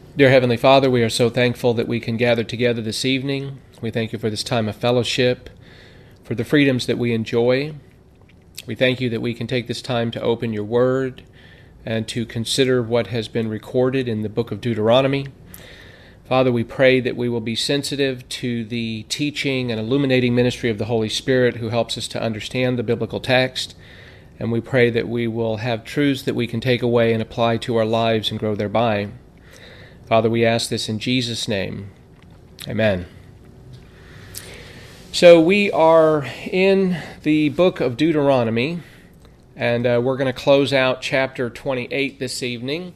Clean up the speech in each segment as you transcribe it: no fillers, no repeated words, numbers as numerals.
Dear Heavenly Father, we are so thankful that we can gather together this evening. We thank you for this time of fellowship, for the freedoms that we enjoy. We thank you that we can take this time to open your word and to consider what has been recorded in the book of Deuteronomy. Father, we pray that we will be sensitive to the teaching and illuminating ministry of the Holy Spirit who helps us to understand the biblical text. And we pray that we will have truths that we can take away and apply to our lives and grow thereby. Father, we ask this in Jesus' name. Amen. So we are in the book of Deuteronomy, and we're going to close out chapter 28 this evening.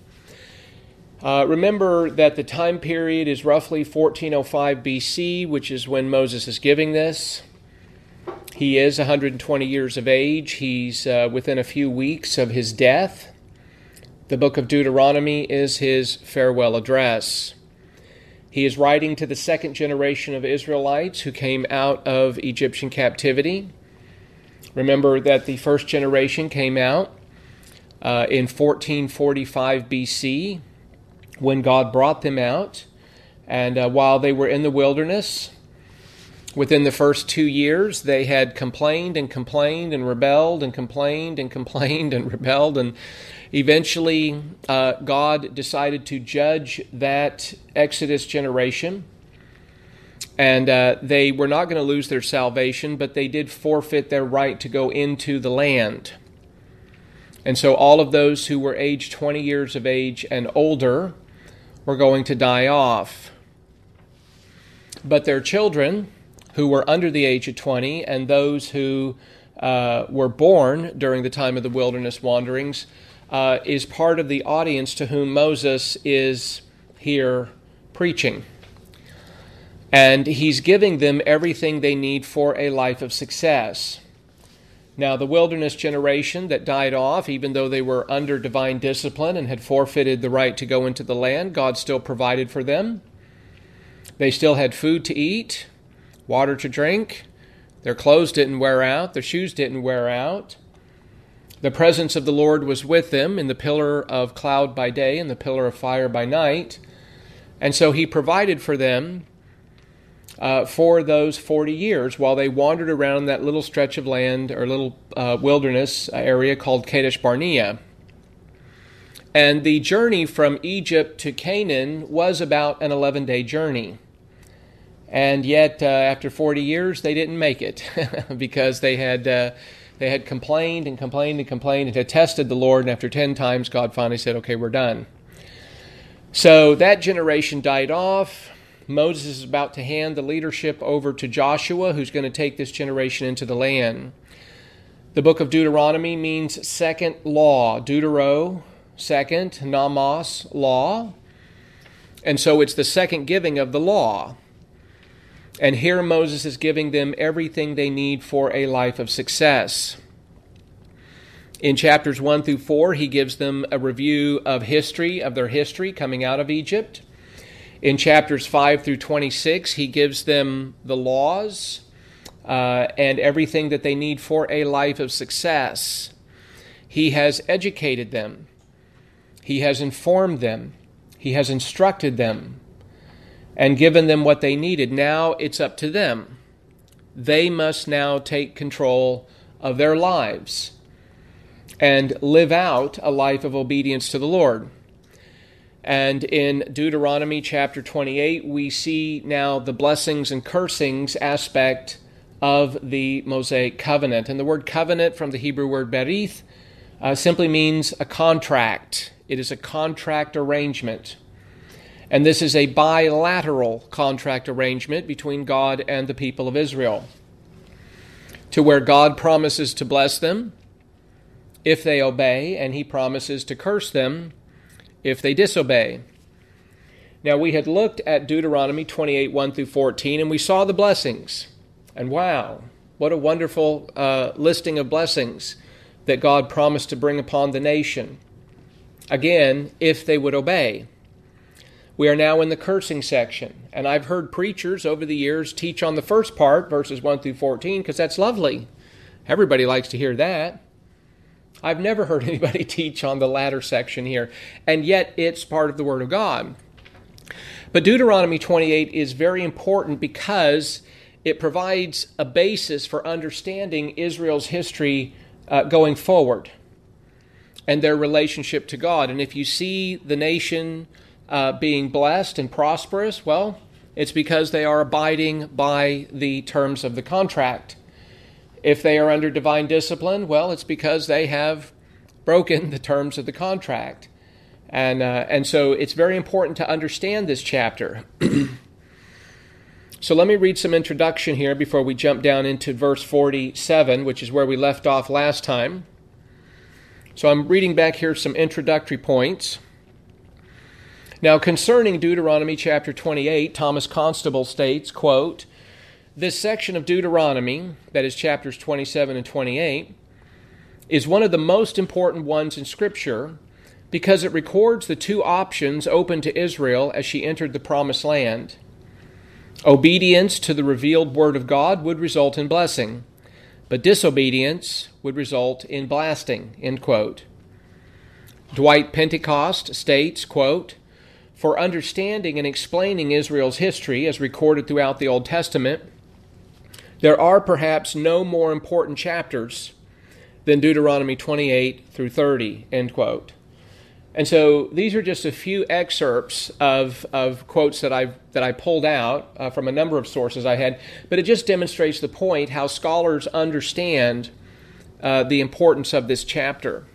Remember that the time period is roughly 1405 BC, which is when Moses is giving this. He is 120 years of age. He's within a few weeks of his death. The book of Deuteronomy is his farewell address. He is writing to the second generation of Israelites who came out of Egyptian captivity. Remember that the first generation came out in 1445 BC when God brought them out. And while they were in the wilderness, within the first 2 years, they had complained and complained and rebelled and complained and complained and rebelled. And eventually, God decided to judge that Exodus generation. And they were not going to lose their salvation, but they did forfeit their right to go into the land. And so all of those who were aged 20 years of age and older were going to die off. But their children, who were under the age of 20, and those who were born during the time of the wilderness wanderings, is part of the audience to whom Moses is here preaching. And he's giving them everything they need for a life of success. Now, the wilderness generation that died off, even though they were under divine discipline and had forfeited the right to go into the land, God still provided for them. They still had food to eat, water to drink. Their clothes didn't wear out. Their shoes didn't wear out. The presence of the Lord was with them in the pillar of cloud by day and the pillar of fire by night. And so he provided for them for those 40 years while they wandered around that little stretch of land or little wilderness area called Kadesh Barnea. And the journey from Egypt to Canaan was about an 11-day journey. And yet, after 40 years, they didn't make it because they had complained and complained and complained and had tested the Lord. And after 10 times, God finally said, okay, we're done. So that generation died off. Moses is about to hand the leadership over to Joshua, who's going to take this generation into the land. The book of Deuteronomy means second law. Deutero, second, nomos, law. And so it's the second giving of the law. And here Moses is giving them everything they need for a life of success. In chapters 1 through 4, he gives them a review of their history coming out of Egypt. In chapters 5 through 26, he gives them the laws and everything that they need for a life of success. He has educated them. He has informed them. He has instructed them and given them what they needed. Now it's up to them. They must now take control of their lives and live out a life of obedience to the Lord. And in Deuteronomy chapter 28, we see now the blessings and cursings aspect of the Mosaic covenant. And the word covenant from the Hebrew word berith simply means a contract. It is a contract arrangement. And this is a bilateral contract arrangement between God and the people of Israel, to where God promises to bless them if they obey, and he promises to curse them if they disobey. Now, we had looked at Deuteronomy 28, 1 through 14, and we saw the blessings. And wow, what a wonderful listing of blessings that God promised to bring upon the nation. Again, if they would obey. We are now in the cursing section, and I've heard preachers over the years teach on the first part, verses 1 through 14, because that's lovely. Everybody likes to hear that. I've never heard anybody teach on the latter section here, and yet it's part of the Word of God. But Deuteronomy 28 is very important because it provides a basis for understanding Israel's history going forward and their relationship to God. And if you see the nation being blessed and prosperous, well, it's because they are abiding by the terms of the contract. If they are under divine discipline, well, it's because they have broken the terms of the contract. And so it's very important to understand this chapter. So let me read some introduction here before we jump down into verse 47, which is where we left off last time. So I'm reading back here some introductory points. Now, concerning Deuteronomy chapter 28, Thomas Constable states, quote, "This section of Deuteronomy, that is chapters 27 and 28, is one of the most important ones in Scripture because it records the two options open to Israel as she entered the Promised Land. Obedience to the revealed Word of God would result in blessing, but disobedience would result in blasting," end quote. Dwight Pentecost states, quote, "For understanding and explaining Israel's history as recorded throughout the Old Testament, there are perhaps no more important chapters than Deuteronomy 28 through 30, end quote." And so these are just a few excerpts of quotes that I pulled out from a number of sources I had, but it just demonstrates the point how scholars understand the importance of this chapter.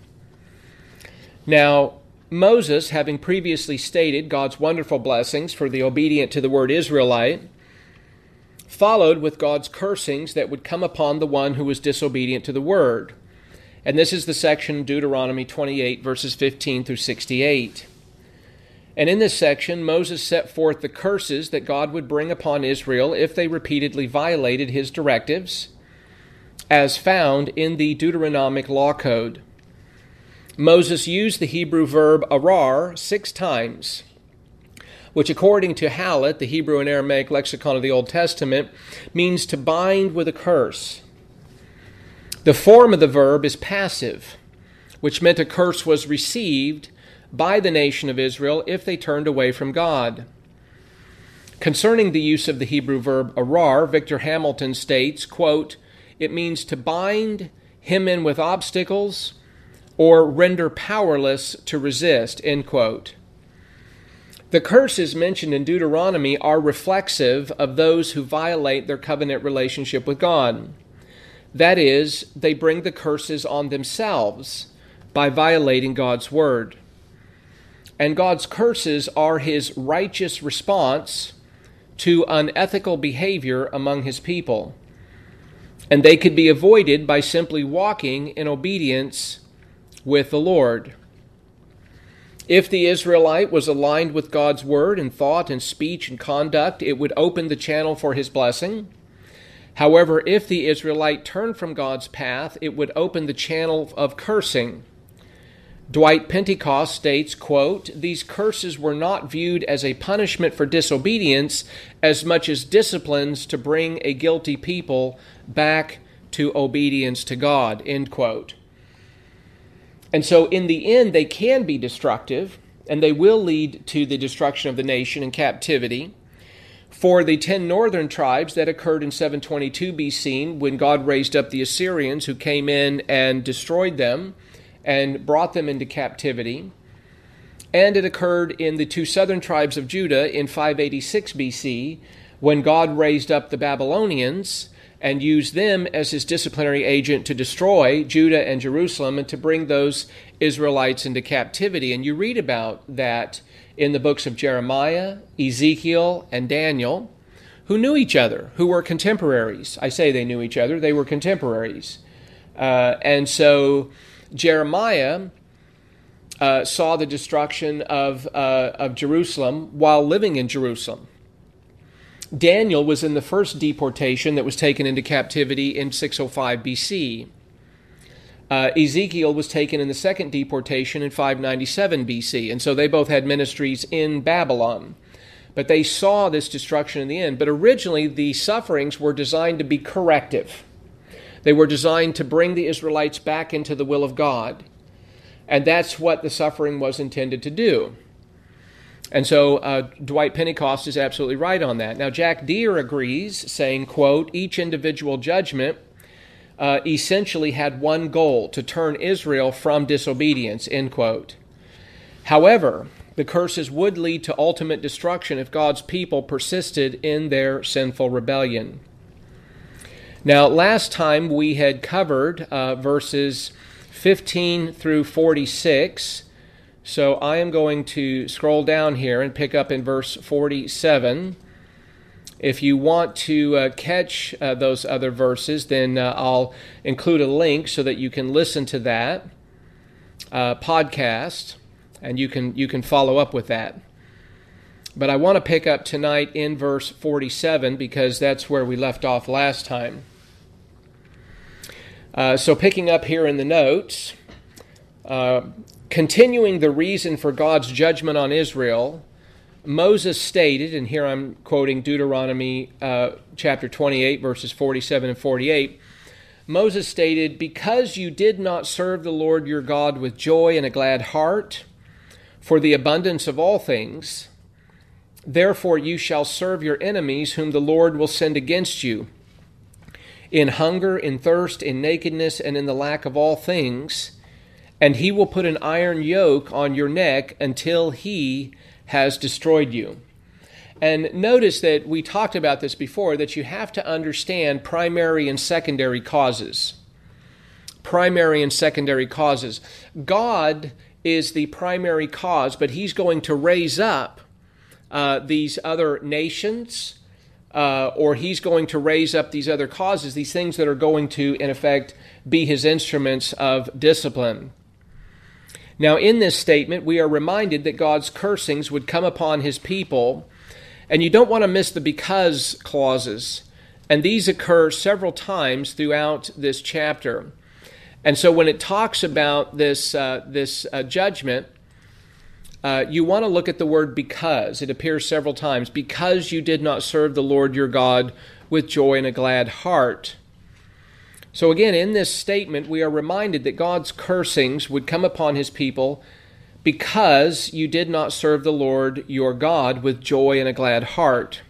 Now, Moses, having previously stated God's wonderful blessings for the obedient to the word Israelite, followed with God's cursings that would come upon the one who was disobedient to the word. And this is the section Deuteronomy 28, verses 15 through 68. And in this section, Moses set forth the curses that God would bring upon Israel if they repeatedly violated his directives, as found in the Deuteronomic Law Code. Moses used the Hebrew verb arar 6 times, which according to Hallett, the Hebrew and Aramaic lexicon of the Old Testament, means to bind with a curse. The form of the verb is passive, which meant a curse was received by the nation of Israel if they turned away from God. Concerning the use of the Hebrew verb arar, Victor Hamilton states, quote, "It means to bind, hem in with obstacles, or render powerless to resist," end quote. The curses mentioned in Deuteronomy are reflexive of those who violate their covenant relationship with God. That is, they bring the curses on themselves by violating God's word. And God's curses are his righteous response to unethical behavior among his people. And they could be avoided by simply walking in obedience with the Lord. If the Israelite was aligned with God's word in thought and speech and conduct, it would open the channel for his blessing. However, if the Israelite turned from God's path, it would open the channel of cursing. Dwight Pentecost states, quote, "These curses were not viewed as a punishment for disobedience as much as disciplines to bring a guilty people back to obedience to God," end quote. And so in the end, they can be destructive, and they will lead to the destruction of the nation and captivity. For the 10 northern tribes that occurred in 722 BC, when God raised up the Assyrians who came in and destroyed them and brought them into captivity. And it occurred in the 2 southern tribes of Judah in 586 BC, when God raised up the Babylonians and used them as his disciplinary agent to destroy Judah and Jerusalem and to bring those Israelites into captivity. And you read about that in the books of Jeremiah, Ezekiel, and Daniel, who knew each other, who were contemporaries. I say they knew each other, they were contemporaries. And so Jeremiah saw the destruction of Jerusalem while living in Jerusalem. Daniel was in the first deportation that was taken into captivity in 605 BC. Ezekiel was taken in the second deportation in 597 BC, and so they both had ministries in Babylon. But they saw this destruction in the end. But originally, the sufferings were designed to be corrective. They were designed to bring the Israelites back into the will of God. And that's what the suffering was intended to do. And so Dwight Pentecost is absolutely right on that. Now, Jack Deere agrees, saying, quote, each individual judgment essentially had one goal, to turn Israel from disobedience, end quote. However, the curses would lead to ultimate destruction if God's people persisted in their sinful rebellion. Now, last time we had covered verses 15 through 46, so I am going to scroll down here and pick up in verse 47. If you want to catch those other verses, then I'll include a link so that you can listen to that podcast, and you can follow up with that. But I want to pick up tonight in verse 47 because that's where we left off last time. So picking up here in the notes, continuing the reason for God's judgment on Israel, Moses stated, and here I'm quoting Deuteronomy chapter 28, verses 47 and 48, Moses stated, because you did not serve the Lord your God with joy and a glad heart, for the abundance of all things, therefore you shall serve your enemies whom the Lord will send against you, in hunger, in thirst, in nakedness, and in the lack of all things, and he will put an iron yoke on your neck until he has destroyed you. And notice that we talked about this before, that you have to understand primary and secondary causes. Primary and secondary causes. God is the primary cause, but he's going to raise up these other nations, or he's going to raise up these other causes, these things that are going to, in effect, be his instruments of discipline. Now, in this statement, we are reminded that God's cursings would come upon his people, and you don't want to miss the because clauses. And these occur several times throughout this chapter. And so when it talks about this judgment, you want to look at the word because. It appears several times. Because you did not serve the Lord your God with joy and a glad heart. So again, in this statement, we are reminded that God's cursings would come upon his people because you did not serve the Lord your God with joy and a glad heart.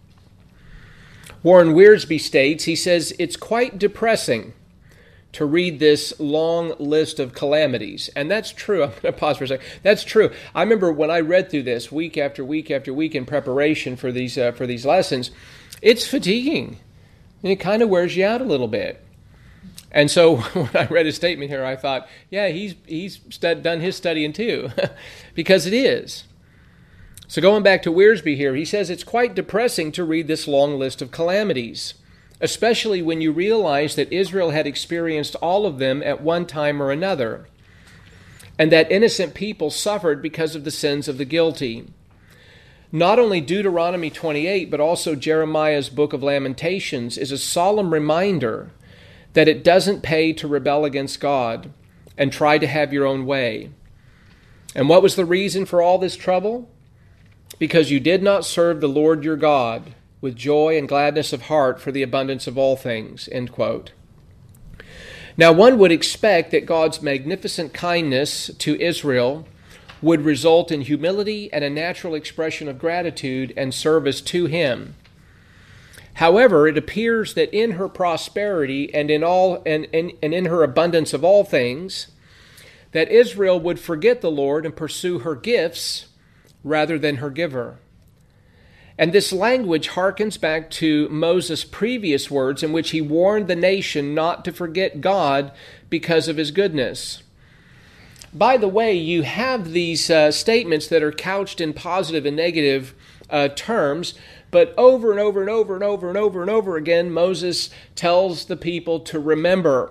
Warren Wiersbe states, he says, it's quite depressing to read this long list of calamities. And that's true. I'm going to pause for a second. That's true. I remember when I read through this week after week after week in preparation for these lessons, it's fatiguing. And it kind of wears you out a little bit. And so when I read his statement here, I thought, yeah, he's done his studying too, because it is. So going back to Wiersbe here, he says it's quite depressing to read this long list of calamities, especially when you realize that Israel had experienced all of them at one time or another, and that innocent people suffered because of the sins of the guilty. Not only Deuteronomy 28, but also Jeremiah's book of Lamentations is a solemn reminder that it doesn't pay to rebel against God and try to have your own way. And what was the reason for all this trouble? Because you did not serve the Lord your God with joy and gladness of heart for the abundance of all things. End quote. Now, one would expect that God's magnificent kindness to Israel would result in humility and a natural expression of gratitude and service to him. However, it appears that in her prosperity and in her abundance of all things, that Israel would forget the Lord and pursue her gifts rather than her giver. And this language harkens back to Moses' previous words in which he warned the nation not to forget God because of his goodness. By the way, you have these statements that are couched in positive and negative terms, but over and over and over and over and over and over again, Moses tells the people to remember.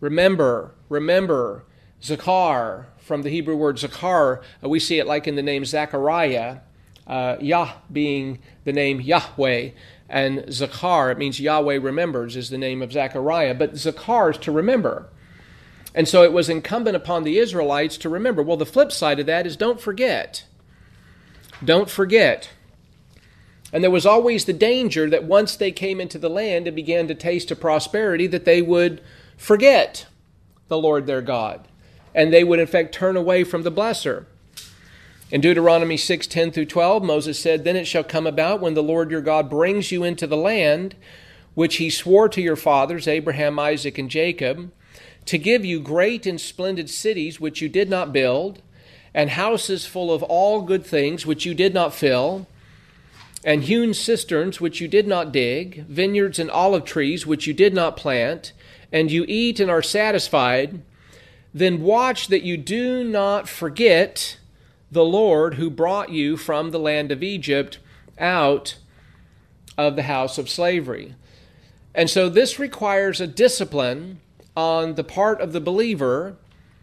Zakar, from the Hebrew word zakar, we see it like in the name Zechariah, Yah being the name Yahweh, and Zakar, it means Yahweh remembers, is the name of Zechariah, but Zakar is to remember. And so it was incumbent upon the Israelites to remember. Well, the flip side of that is don't forget. Don't forget. And there was always the danger that once they came into the land and began to taste of prosperity, that they would forget the Lord their God. And they would in fact turn away from the blesser. In Deuteronomy 6:10 through 12, Moses said, "Then it shall come about when the Lord your God brings you into the land which he swore to your fathers, Abraham, Isaac, and Jacob, to give you great and splendid cities which you did not build, and houses full of all good things which you did not fill, and hewn cisterns which you did not dig, vineyards and olive trees which you did not plant, and you eat and are satisfied, then watch that you do not forget the Lord who brought you from the land of Egypt out of the house of slavery." And so this requires a discipline on the part of the believer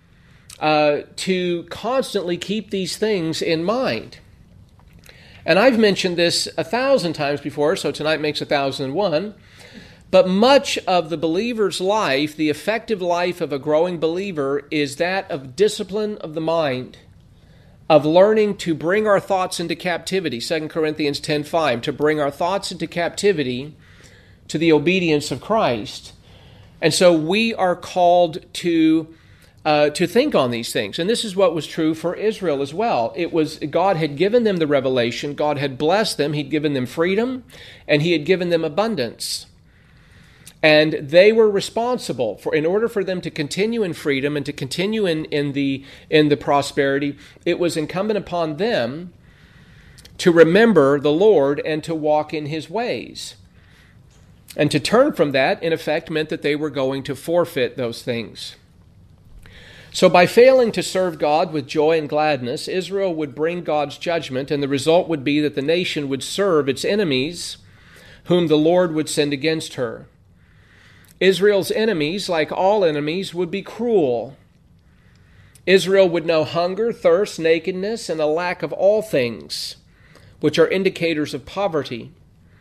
to constantly keep these things in mind. And I've mentioned this 1,000 times before, so tonight makes 1,001. But much of the believer's life, the effective life of a growing believer, is that of discipline of the mind, of learning to bring our thoughts into captivity. 2 Corinthians 10:5, to bring our thoughts into captivity to the obedience of Christ. And so we are called to think on these things. And this is what was true for Israel as well. It was God had given them the revelation, God had blessed them, He'd given them freedom, and He had given them abundance. And they were responsible for, in order for them to continue in freedom and to continue in the prosperity, it was incumbent upon them to remember the Lord and to walk in His ways. And to turn from that, in effect, meant that they were going to forfeit those things. So by failing to serve God with joy and gladness, Israel would bring God's judgment, and the result would be that the nation would serve its enemies, whom the Lord would send against her. Israel's enemies, like all enemies, would be cruel. Israel would know hunger, thirst, nakedness, and a lack of all things, which are indicators of poverty.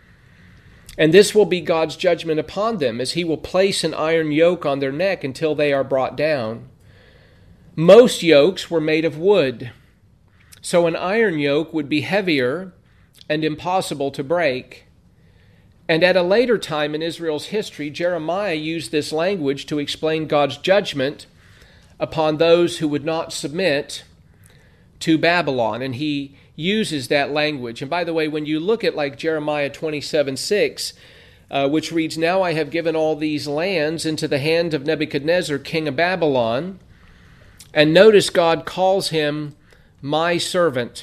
And this will be God's judgment upon them, as He will place an iron yoke on their neck until they are brought down. Most yokes were made of wood, so an iron yoke would be heavier and impossible to break. And at a later time in Israel's history, Jeremiah used this language to explain God's judgment upon those who would not submit to Babylon. And he uses that language. And by the way, when you look at like Jeremiah 27:6, which reads, "Now I have given all these lands into the hand of Nebuchadnezzar, king of Babylon," and notice God calls him my servant.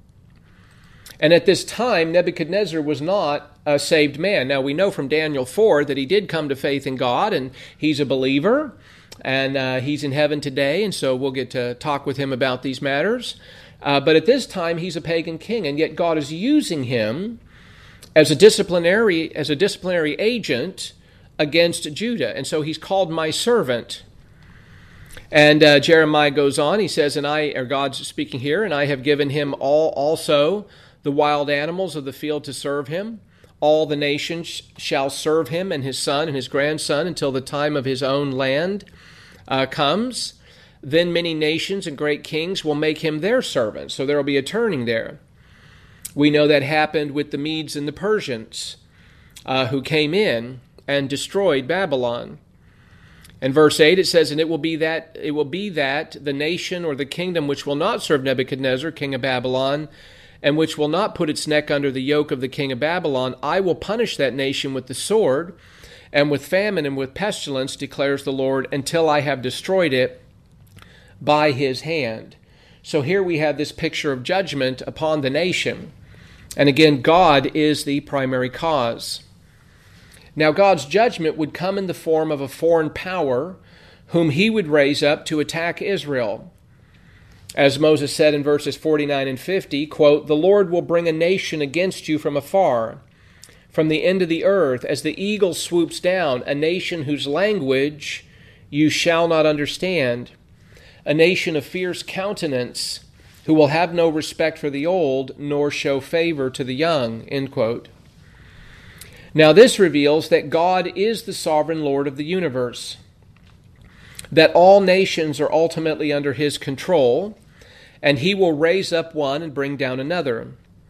And at this time, Nebuchadnezzar was not a saved man. Now we know from Daniel 4 that he did come to faith in God, and he's a believer, and he's in heaven today, and so we'll get to talk with him about these matters. But at this time, he's a pagan king, and yet God is using him as a disciplinary agent against Judah. And so he's called my servant. And Jeremiah goes on, he says, God's speaking here, "And I have given him also the wild animals of the field to serve him. All the nations shall serve him, and his son and his grandson, until the time of his own land comes. Then many nations and great kings will make him their servant." So there will be a turning there. We know that happened with the Medes and the Persians, who came in and destroyed Babylon. In verse 8 it says, "And it will be that the nation or the kingdom which will not serve Nebuchadnezzar, king of Babylon, and which will not put its neck under the yoke of the king of Babylon, I will punish that nation with the sword, and with famine and with pestilence, declares the Lord, until I have destroyed it by his hand." So here we have this picture of judgment upon the nation. And again, God is the primary cause. Now, God's judgment would come in the form of a foreign power whom He would raise up to attack Israel. As Moses said in verses 49 and 50, quote, "The Lord will bring a nation against you from afar, from the end of the earth, as the eagle swoops down, a nation whose language you shall not understand, a nation of fierce countenance, who will have no respect for the old, nor show favor to the young," end quote. Now this reveals that God is the sovereign Lord of the universe, that all nations are ultimately under His control, and He will raise up one and bring down another.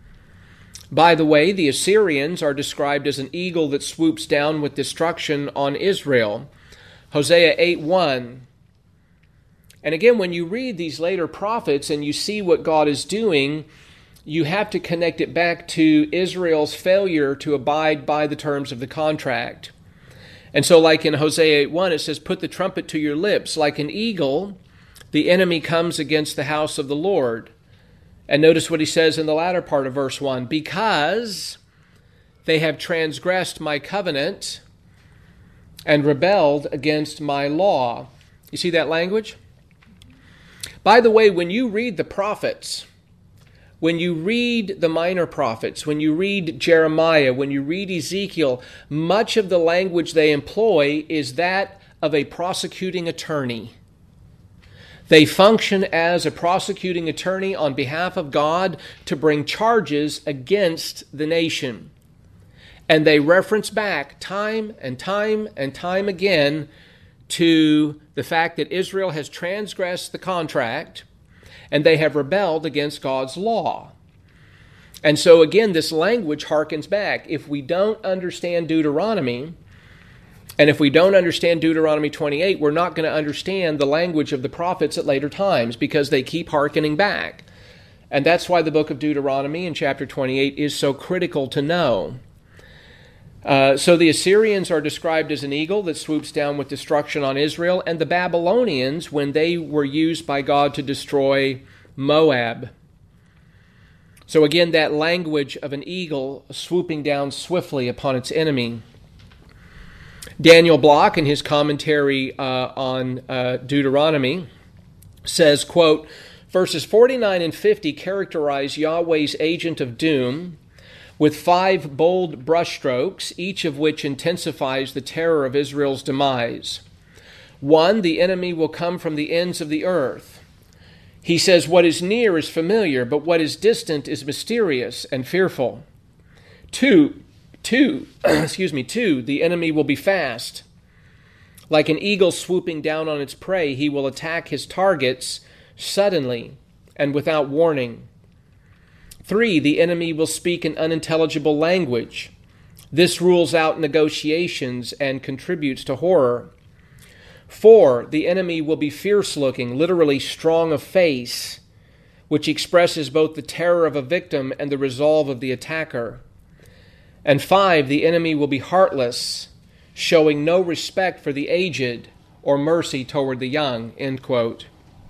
By the way, the Assyrians are described as an eagle that swoops down with destruction on Israel. Hosea 8:1. And again, when you read these later prophets and you see what God is doing, you have to connect it back to Israel's failure to abide by the terms of the contract. And so like in Hosea 8:1, it says, put the trumpet to your lips. Like an eagle, the enemy comes against the house of the Lord. And notice what he says in the latter part of verse 1. Because they have transgressed my covenant and rebelled against my law. You see that language? By the way, when you read the prophets, when you read the minor prophets, when you read Jeremiah, when you read Ezekiel, much of the language they employ is that of a prosecuting attorney. They function as a prosecuting attorney on behalf of God to bring charges against the nation. And they reference back time and time and time again to the fact that Israel has transgressed the contract and they have rebelled against God's law. And so again, this language harkens back. If we don't understand Deuteronomy, and if we don't understand Deuteronomy 28, we're not going to understand the language of the prophets at later times because they keep hearkening back. And that's why the book of Deuteronomy in chapter 28 is so critical to know. So the Assyrians are described as an eagle that swoops down with destruction on Israel, and the Babylonians when they were used by God to destroy Moab. So again, that language of an eagle swooping down swiftly upon its enemy. Daniel Block, in his commentary on Deuteronomy, says, quote, verses 49 and 50 characterize Yahweh's agent of doom with 5 bold brushstrokes, each of which intensifies the terror of Israel's demise. 1, the enemy will come from the ends of the earth. He says what is near is familiar, but what is distant is mysterious and fearful. 2, the enemy will be fast. Like an eagle swooping down on its prey, he will attack his targets suddenly and without warning. 3, the enemy will speak an unintelligible language. This rules out negotiations and contributes to horror. 4, the enemy will be fierce-looking, literally strong of face, which expresses both the terror of a victim and the resolve of the attacker. And 5, the enemy will be heartless, showing no respect for the aged or mercy toward the young, end quote.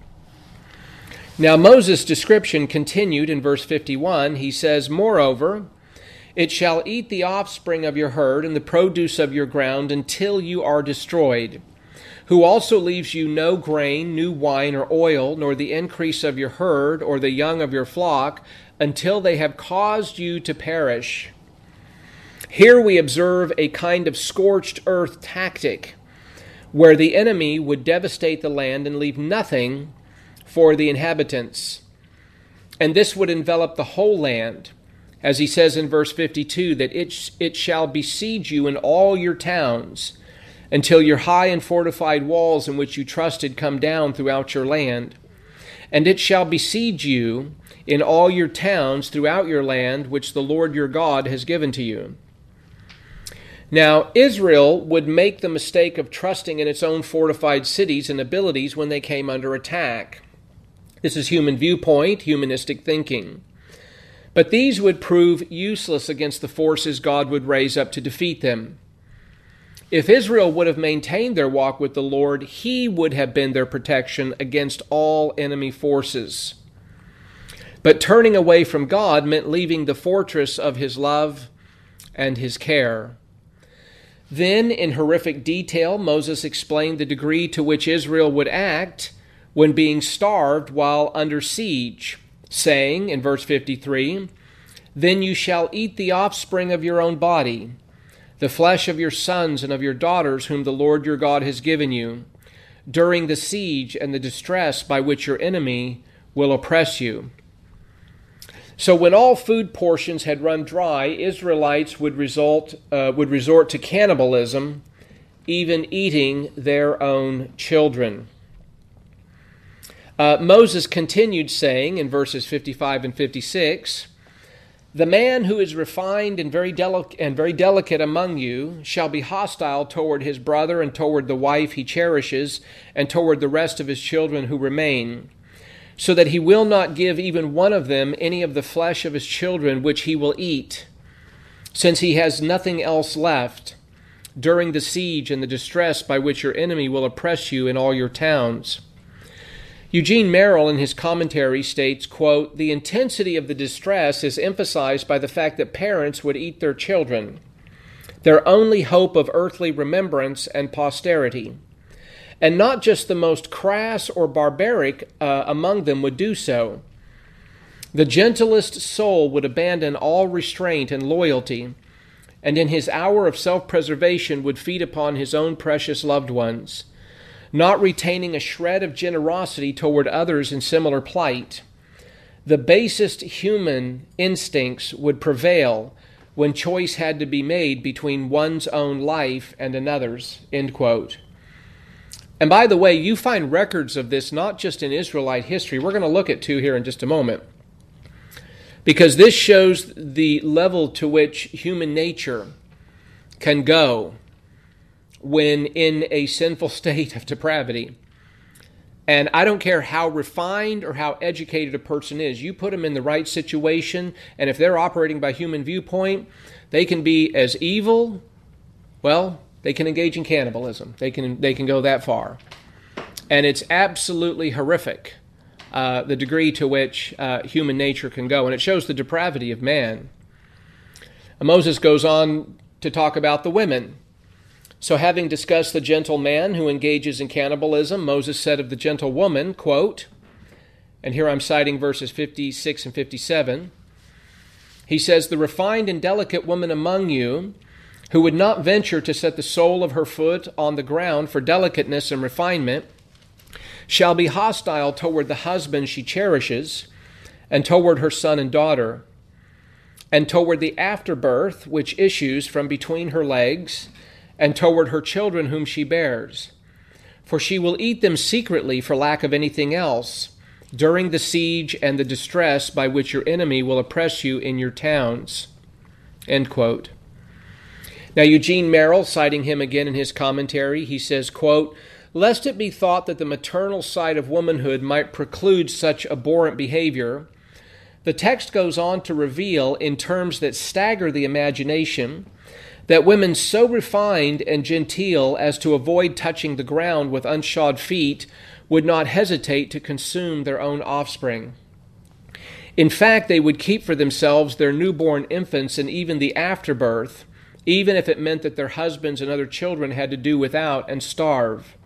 Now Moses' description continued in verse 51. He says, moreover, it shall eat the offspring of your herd and the produce of your ground until you are destroyed, who also leaves you no grain, new wine, or oil, nor the increase of your herd or the young of your flock, until they have caused you to perish. Here we observe a kind of scorched earth tactic, where the enemy would devastate the land and leave nothing for the inhabitants. And this would envelop the whole land, as he says in verse 52, that it shall besiege you in all your towns, until your high and fortified walls in which you trusted come down throughout your land. And it shall besiege you in all your towns throughout your land, which the Lord your God has given to you. Now, Israel would make the mistake of trusting in its own fortified cities and abilities when they came under attack. This is human viewpoint, humanistic thinking. But these would prove useless against the forces God would raise up to defeat them. If Israel would have maintained their walk with the Lord, He would have been their protection against all enemy forces. But turning away from God meant leaving the fortress of His love and His care. Then, in horrific detail, Moses explained the degree to which Israel would act when being starved while under siege, saying in verse 53, then you shall eat the offspring of your own body, the flesh of your sons and of your daughters whom the Lord your God has given you, during the siege and the distress by which your enemy will oppress you. So when all food portions had run dry, Israelites would resort to cannibalism, even eating their own children. Moses continued saying in verses 55 and 56, The man who is refined and very delicate among you shall be hostile toward his brother and toward the wife he cherishes and toward the rest of his children who remain, so that he will not give even one of them any of the flesh of his children which he will eat, since he has nothing else left, during the siege and the distress by which your enemy will oppress you in all your towns. Eugene Merrill in his commentary states, quote, "The intensity of the distress is emphasized by the fact that parents would eat their children, their only hope of earthly remembrance and posterity. And not just the most crass or barbaric among them would do so. The gentlest soul would abandon all restraint and loyalty, and in his hour of self-preservation would feed upon his own precious loved ones, not retaining a shred of generosity toward others in similar plight. The basest human instincts would prevail when choice had to be made between one's own life and another's," end quote. And by the way, you find records of this not just in Israelite history. We're going to look at two here in just a moment, because this shows the level to which human nature can go when in a sinful state of depravity. And I don't care how refined or how educated a person is. You put them in the right situation, and if they're operating by human viewpoint, they can be as evil, well, they can engage in cannibalism. They can go that far. And it's absolutely horrific, the degree to which human nature can go. And it shows the depravity of man. And Moses goes on to talk about the women. So having discussed the gentle man who engages in cannibalism, Moses said of the gentle woman, quote, and here I'm citing verses 56 and 57, he says, "The refined and delicate woman among you, who would not venture to set the sole of her foot on the ground for delicateness and refinement, shall be hostile toward the husband she cherishes, and toward her son and daughter, and toward the afterbirth which issues from between her legs, and toward her children whom she bears. For she will eat them secretly for lack of anything else, during the siege and the distress by which your enemy will oppress you in your towns." End quote. Now Eugene Merrill, citing him again in his commentary, he says, quote, "Lest it be thought that the maternal side of womanhood might preclude such abhorrent behavior, the text goes on to reveal in terms that stagger the imagination that women so refined and genteel as to avoid touching the ground with unshod feet would not hesitate to consume their own offspring. In fact, they would keep for themselves their newborn infants and even the afterbirth, even if it meant that their husbands and other children had to do without and starve.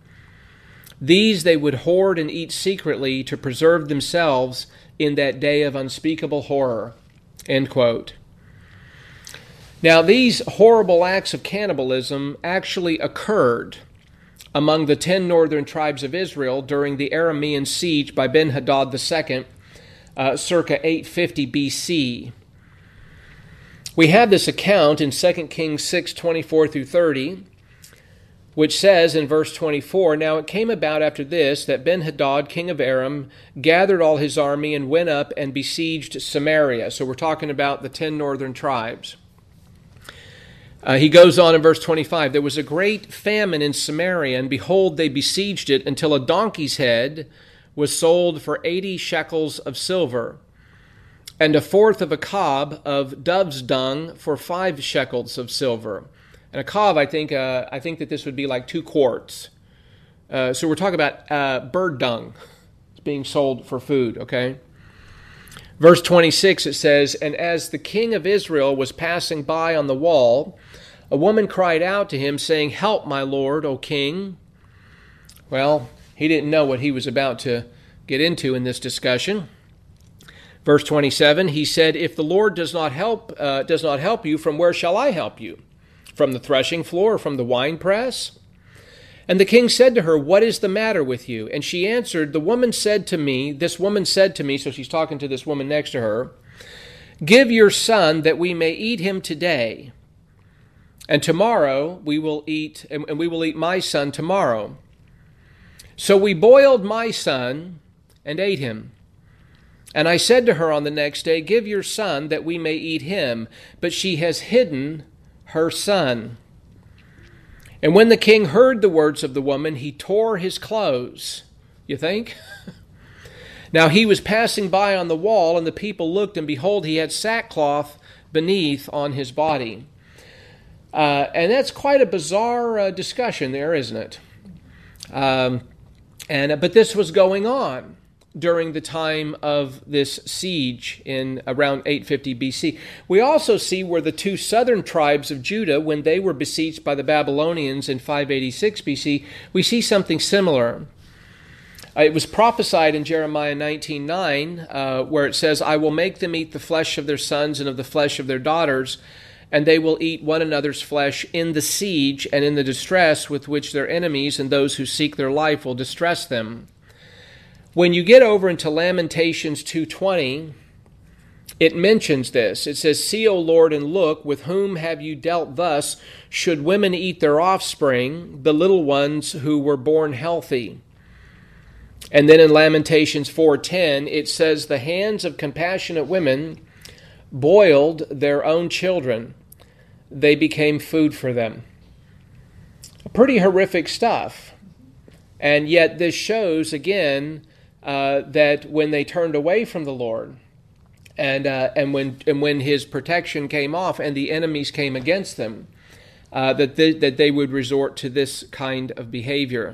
These they would hoard and eat secretly to preserve themselves in that day of unspeakable horror." End quote. Now, these horrible acts of cannibalism actually occurred among the 10 northern tribes of Israel during the Aramean siege by Ben-Hadad II, circa 850 BC. We have this account in 2 Kings 6:24 through 30, which says in verse 24, "Now it came about after this that Ben-Hadad, king of Aram, gathered all his army and went up and besieged Samaria." So we're talking about the 10 northern tribes. He goes on in verse 25, "There was a great famine in Samaria, and behold, they besieged it until a donkey's head was sold for 80 shekels of silver, and a fourth of a cob of dove's dung for 5 shekels of silver." And a cob, I think that this would be like 2 quarts. So we're talking about bird dung being sold for food, okay? Verse 26, it says, "And as the king of Israel was passing by on the wall, a woman cried out to him, saying, 'Help, my lord, O king.'" Well, he didn't know what he was about to get into in this discussion. Verse 27, he said, "If the Lord does not help you, from where shall I help you? From the threshing floor or from the winepress?" And the king said to her, "What is the matter with you?" And she answered, this woman said to me, so she's talking to this woman next to her, "Give your son that we may eat him today, and tomorrow we will eat my son tomorrow." So we boiled my son and ate him. And I said to her on the next day, give your son that we may eat him. But she has hidden her son. And when the king heard the words of the woman, he tore his clothes. You think? Now he was passing by on the wall, and the people looked, and behold, he had sackcloth beneath on his body. And that's quite a bizarre discussion there, isn't it? But this was going on during the time of this siege in around 850 BC. We also see where the two southern tribes of Judah, when they were besieged by the Babylonians in 586 BC, we see something similar. It was prophesied in Jeremiah 19:9, where it says, I will make them eat the flesh of their sons and of the flesh of their daughters, and they will eat one another's flesh in the siege and in the distress with which their enemies and those who seek their life will distress them. When you get over into Lamentations 2:20, it mentions this. It says, see, O Lord, and look, with whom have you dealt thus? Should women eat their offspring, the little ones who were born healthy? And then in Lamentations 4:10, it says, the hands of compassionate women boiled their own children. They became food for them. Pretty horrific stuff. And yet this shows, again, that when they turned away from the Lord, and when His protection came off and the enemies came against them, that they would resort to this kind of behavior.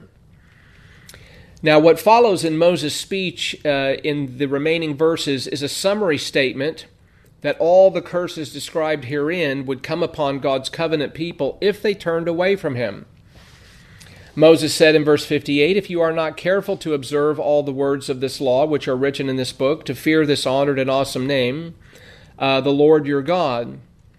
Now, what follows in Moses' speech in the remaining verses is a summary statement that all the curses described herein would come upon God's covenant people if they turned away from Him. Moses said in verse 58, if you are not careful to observe all the words of this law which are written in this book, to fear this honored and awesome name, the Lord your God.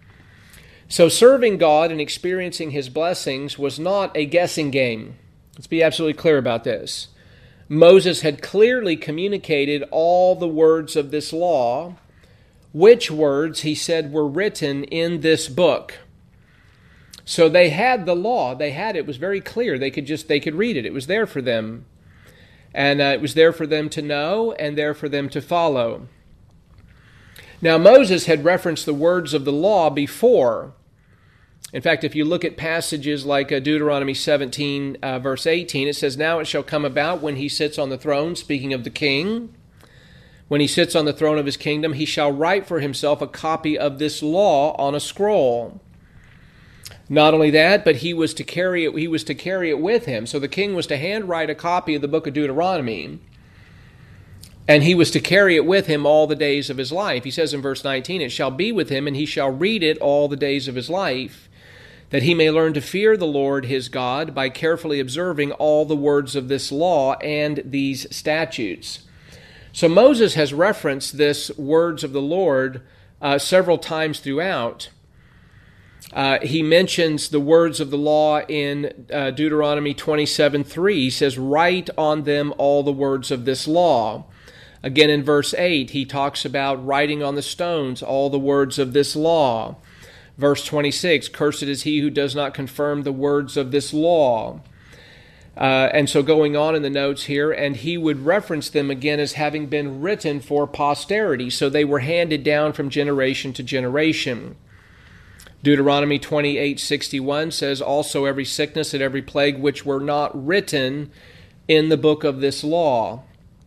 So serving God and experiencing His blessings was not a guessing game. Let's be absolutely clear about this. Moses had clearly communicated all the words of this law, which words, he said, were written in this book. So they had the law. They had it. It was very clear. They could read it. It was there for them. And it was there for them to know and there for them to follow. Now, Moses had referenced the words of the law before. In fact, if you look at passages like Deuteronomy 17, verse 18, it says, now it shall come about when he sits on the throne, speaking of the king, when he sits on the throne of his kingdom, he shall write for himself a copy of this law on a scroll. Not only that, but he was to carry it with him. So the king was to handwrite a copy of the book of Deuteronomy, and he was to carry it with him all the days of his life. He says in verse 19, it shall be with him, and he shall read it all the days of his life, that he may learn to fear the Lord his God by carefully observing all the words of this law and these statutes. So Moses has referenced this words of the Lord several times throughout. He mentions the words of the law in Deuteronomy 27:3. He says, write on them all the words of this law. Again in verse 8, he talks about writing on the stones all the words of this law. Verse 26, cursed is he who does not confirm the words of this law. And so going on in the notes here, and he would reference them again as having been written for posterity. So they were handed down from generation to generation. Deuteronomy 28:61 says, also every sickness and every plague which were not written in the book of this law.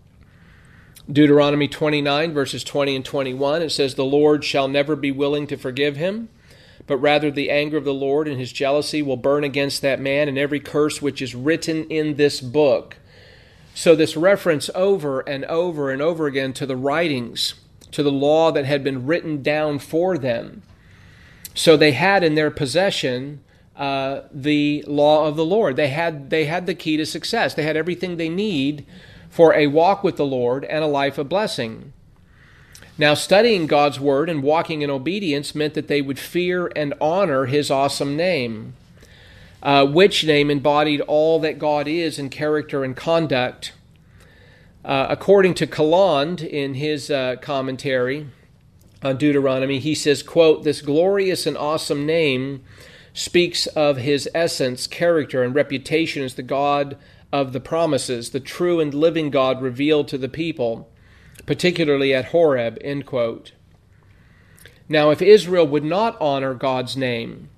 Deuteronomy 29, verses 20 and 21, it says, the Lord shall never be willing to forgive him, but rather the anger of the Lord and his jealousy will burn against that man and every curse which is written in this book. So this reference over and over and over again to the writings, to the law that had been written down for them. So they had in their possession the law of the Lord. They had the key to success. They had everything they need for a walk with the Lord and a life of blessing. Now, studying God's word and walking in obedience meant that they would fear and honor his awesome name, which name embodied all that God is in character and conduct. According to Calland in his commentary on Deuteronomy, he says, quote, this glorious and awesome name speaks of his essence, character, and reputation as the God of the promises, the true and living God revealed to the people, particularly at Horeb, end quote. Now, if Israel would not honor God's name,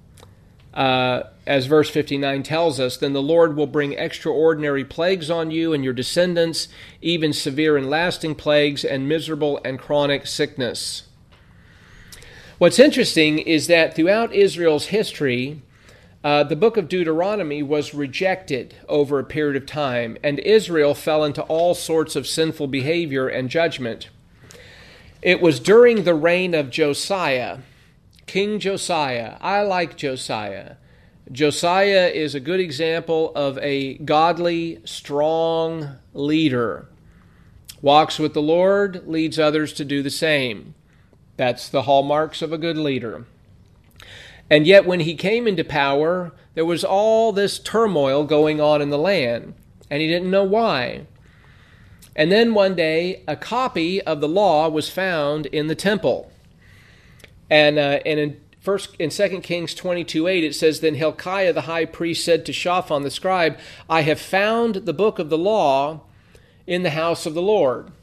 as verse 59 tells us, then the Lord will bring extraordinary plagues on you and your descendants, even severe and lasting plagues and miserable and chronic sickness. What's interesting is that throughout Israel's history, the book of Deuteronomy was rejected over a period of time, and Israel fell into all sorts of sinful behavior and judgment. It was during the reign of Josiah, King Josiah. I like Josiah. Josiah is a good example of a godly, strong leader. Walks with the Lord, leads others to do the same. That's the hallmarks of a good leader. And yet when he came into power, there was all this turmoil going on in the land, and he didn't know why. And then one day, a copy of the law was found in the temple. And in 2 Kings 22:8, it says, Then Hilkiah the high priest said to Shaphan the scribe, I have found the book of the law in the house of the Lord.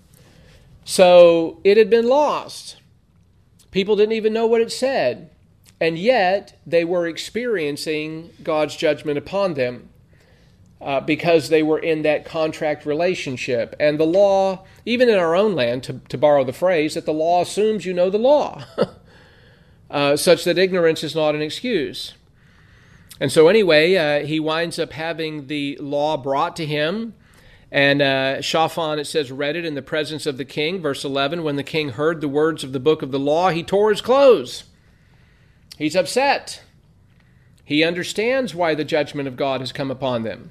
So it had been lost. People didn't even know what it said. And yet they were experiencing God's judgment upon them because they were in that contract relationship. And the law, even in our own land, to borrow the phrase, that the law assumes you know the law. Such that ignorance is not an excuse. And so anyway, he winds up having the law brought to him. And Shaphan, it says, read it in the presence of the king. Verse 11, when the king heard the words of the book of the law, he tore his clothes. He's upset. He understands why the judgment of God has come upon them.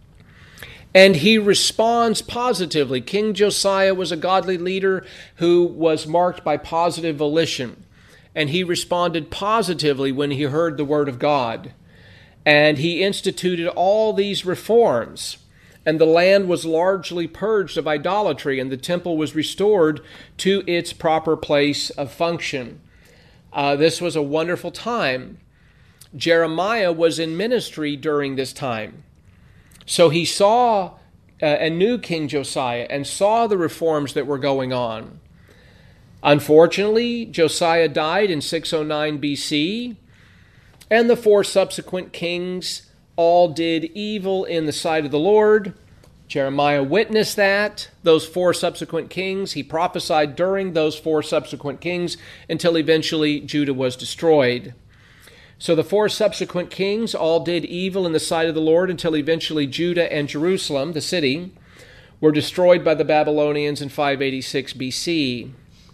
And he responds positively. King Josiah was a godly leader who was marked by positive volition. And he responded positively when he heard the word of God. And he instituted all these reforms. And the land was largely purged of idolatry, and the temple was restored to its proper place of function. This was a wonderful time. Jeremiah was in ministry during this time. So he saw and knew King Josiah and saw the reforms that were going on. Unfortunately, Josiah died in 609 BC, and the 4 subsequent kings all did evil in the sight of the Lord. Jeremiah witnessed that, those 4 subsequent kings. He prophesied during those 4 subsequent kings until eventually Judah was destroyed. So the 4 subsequent kings all did evil in the sight of the Lord until eventually Judah and Jerusalem, the city, were destroyed by the Babylonians in 586 BC.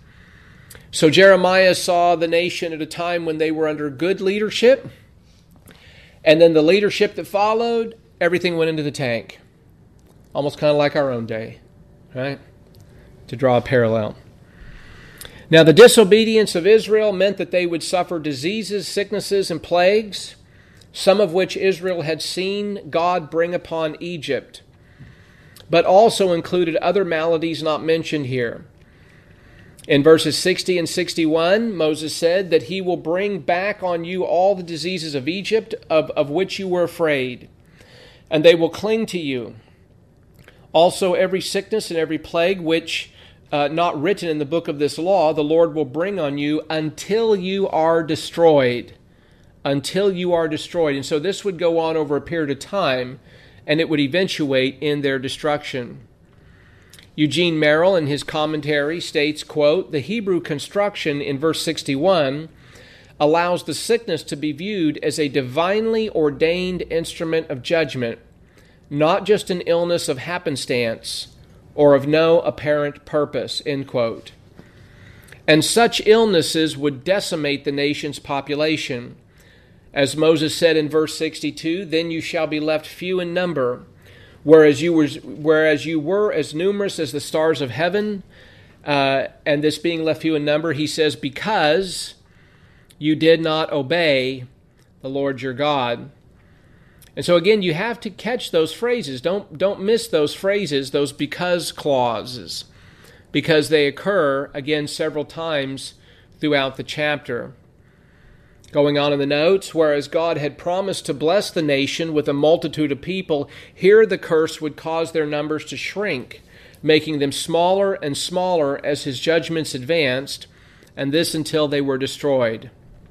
So Jeremiah saw the nation at a time when they were under good leadership, and then the leadership that followed, everything went into the tank. Almost kind of like our own day, right? To draw a parallel. Now, the disobedience of Israel meant that they would suffer diseases, sicknesses, and plagues, some of which Israel had seen God bring upon Egypt, but also included other maladies not mentioned here. In verses 60 and 61, Moses said that he will bring back on you all the diseases of Egypt of which you were afraid, and they will cling to you. Also, every sickness and every plague which not written in the book of this law, the Lord will bring on you until you are destroyed. Until you are destroyed. And so this would go on over a period of time, and it would eventuate in their destruction. Eugene Merrill, in his commentary, states, quote, the Hebrew construction in verse 61 allows the sickness to be viewed as a divinely ordained instrument of judgment, not just an illness of happenstance or of no apparent purpose, end quote. And such illnesses would decimate the nation's population. As Moses said in verse 62, then you shall be left few in number, whereas you were as numerous as the stars of heaven. And this being left few in number, he says, because you did not obey the Lord your God. And so again, you have to catch those phrases. Don't miss those phrases, those because clauses, because they occur again several times throughout the chapter. Going on in the notes, whereas God had promised to bless the nation with a multitude of people, here the curse would cause their numbers to shrink. making them smaller and smaller as his judgments advanced, and this until they were destroyed.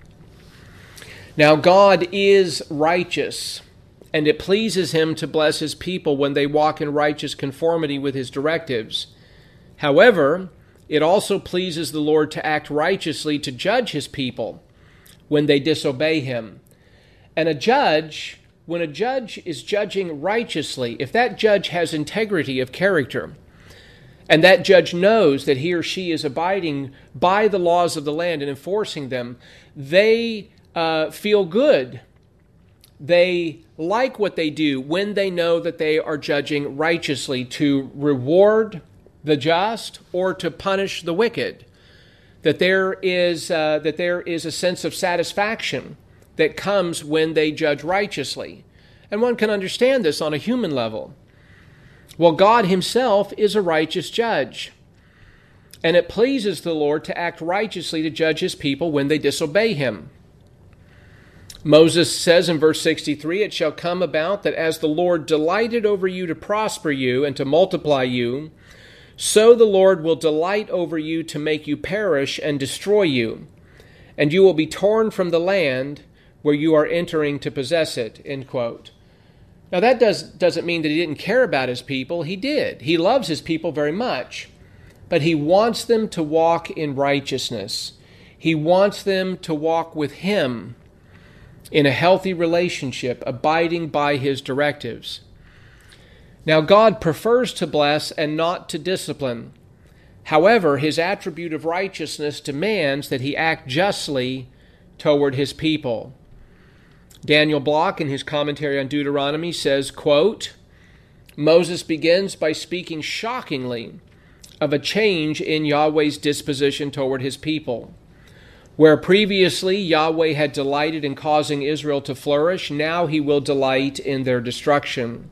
Now God is righteous, and it pleases him to bless his people when they walk in righteous conformity with his directives. However, it also pleases the Lord to act righteously to judge his people when they disobey him. And when a judge is judging righteously, if that judge has integrity of character, and that judge knows that he or she is abiding by the laws of the land and enforcing them, they feel good. They like what they do when they know that they are judging righteously to reward the just or to punish the wicked. That there is a sense of satisfaction that comes when they judge righteously. And one can understand this on a human level. Well, God himself is a righteous judge. And it pleases the Lord to act righteously to judge his people when they disobey him. Moses says in verse 63, "It shall come about that as the Lord delighted over you to prosper you and to multiply you, so the Lord will delight over you to make you perish and destroy you, and you will be torn from the land where you are entering to possess it." End quote. Now that doesn't mean that he didn't care about his people. He did. He loves his people very much. But he wants them to walk in righteousness. He wants them to walk with him in a healthy relationship, abiding by his directives. Now, God prefers to bless and not to discipline. However, his attribute of righteousness demands that he act justly toward his people. Daniel Block, in his commentary on Deuteronomy, says, quote, "Moses begins by speaking shockingly of a change in Yahweh's disposition toward his people. Where previously Yahweh had delighted in causing Israel to flourish, now he will delight in their destruction."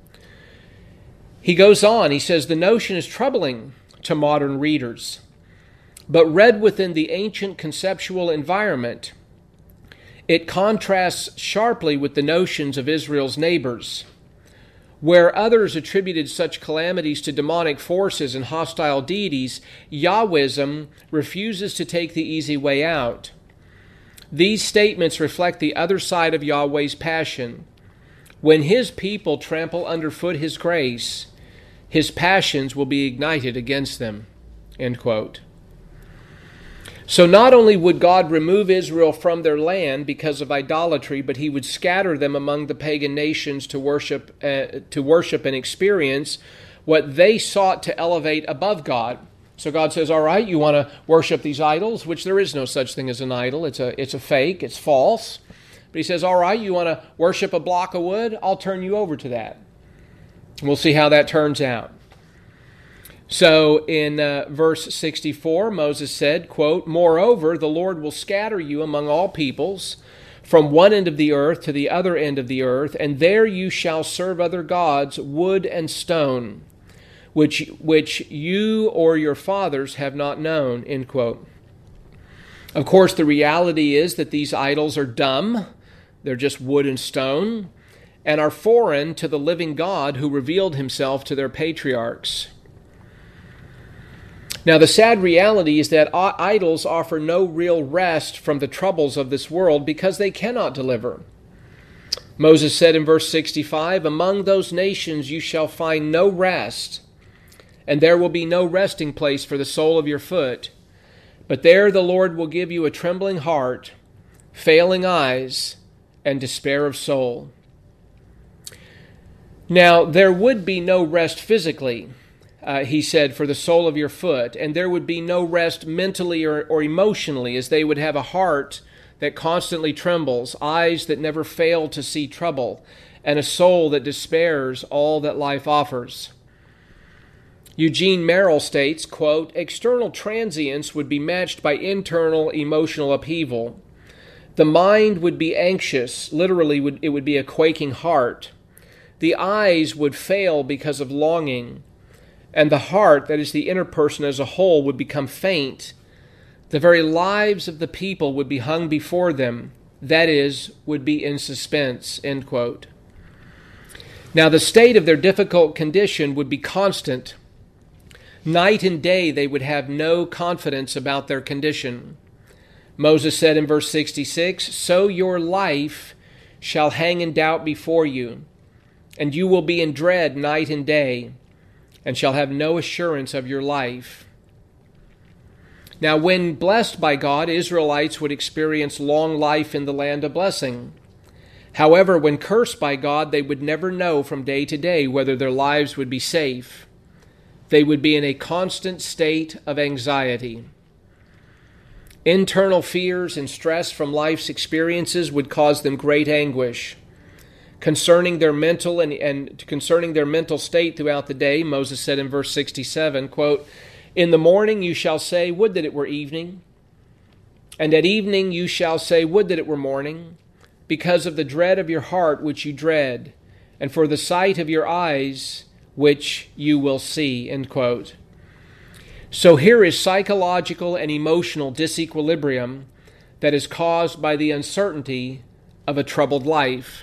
He goes on, he says, "The notion is troubling to modern readers, but read within the ancient conceptual environment, it contrasts sharply with the notions of Israel's neighbors. Where others attributed such calamities to demonic forces and hostile deities, Yahwism refuses to take the easy way out. These statements reflect the other side of Yahweh's passion. When his people trample underfoot his grace, his passions will be ignited against them." End quote. So not only would God remove Israel from their land because of idolatry, but he would scatter them among the pagan nations to worship and experience what they sought to elevate above God. So God says, all right, you want to worship these idols, which there is no such thing as an idol. It's a fake, it's false. But he says, all right, you want to worship a block of wood? I'll turn you over to that. We'll see how that turns out. So in verse 64, Moses said, quote, "Moreover, the Lord will scatter you among all peoples, from one end of the earth to the other end of the earth, and there you shall serve other gods, wood and stone, which you or your fathers have not known." End quote. Of course, the reality is that these idols are dumb. They're just wood and stone, and are foreign to the living God who revealed himself to their patriarchs. Now, the sad reality is that idols offer no real rest from the troubles of this world because they cannot deliver. Moses said in verse 65, "Among those nations you shall find no rest, and there will be no resting place for the sole of your foot. But there the Lord will give you a trembling heart, failing eyes, and despair of soul." Now, there would be no rest physically, he said, for the sole of your foot, and there would be no rest mentally or emotionally, as they would have a heart that constantly trembles, eyes that never fail to see trouble, and a soul that despairs all that life offers. Eugene Merrill states, quote, "External transience would be matched by internal emotional upheaval. The mind would be anxious, literally it would be a quaking heart. The eyes would fail because of longing, and the heart, that is the inner person as a whole, would become faint. The very lives of the people would be hung before them, that is, would be in suspense." End quote. Now, the state of their difficult condition would be constant. Night and day they would have no confidence about their condition. Moses said in verse 66, "So your life shall hang in doubt before you, and you will be in dread night and day, and shall have no assurance of your life." Now, when blessed by God, Israelites would experience long life in the land of blessing. However, when cursed by God, they would never know from day to day whether their lives would be safe. They would be in a constant state of anxiety. Internal fears and stress from life's experiences would cause them great anguish. Concerning their mental and concerning their mental state throughout the day, Moses said in verse 67, quote, "In the morning you shall say, would that it were evening. And at evening you shall say, would that it were morning, because of the dread of your heart which you dread, and for the sight of your eyes which you will see." End quote. So here is psychological and emotional disequilibrium that is caused by the uncertainty of a troubled life.